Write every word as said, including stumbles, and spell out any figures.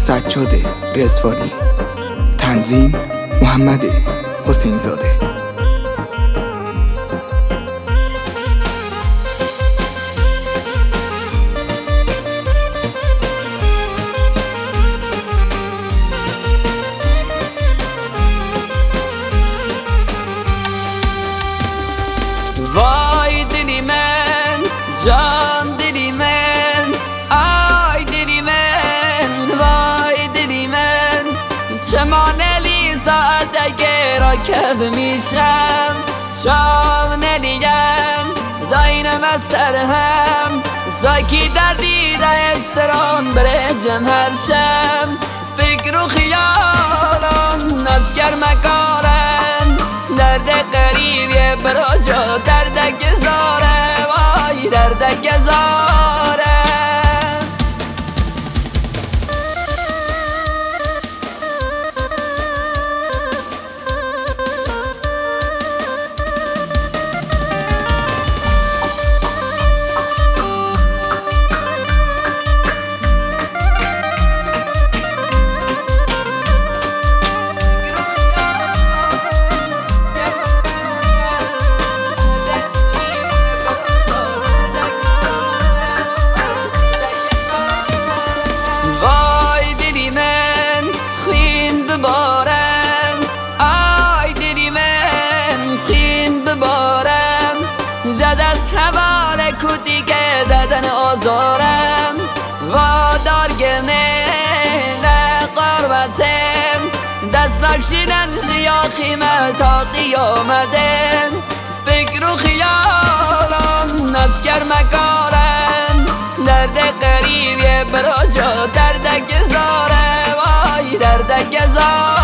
سجاد رضوانی. تنظیم محمد حسین زاده. وای دلی من، جان دلی من، آی دلی من، وای دلی من. چمانلی ساعت اگر راکب میشم، شام نلیگم داینم از سر هم. ساکی دردی دا استران برجم هر شم. فکر و خیالان نزگر مکارم، درد قریبی برا جا درد گذاره، وای درد گذاره. زد از حوال کودی که ددن آزارم، وادار گرنه نه قربتم. دست نکشیدن خیاخیمه تا قیامتم. فکر و خیالم نزگر مکارم، درد قریبی برا جا درد گذاره، وای درد گذاره.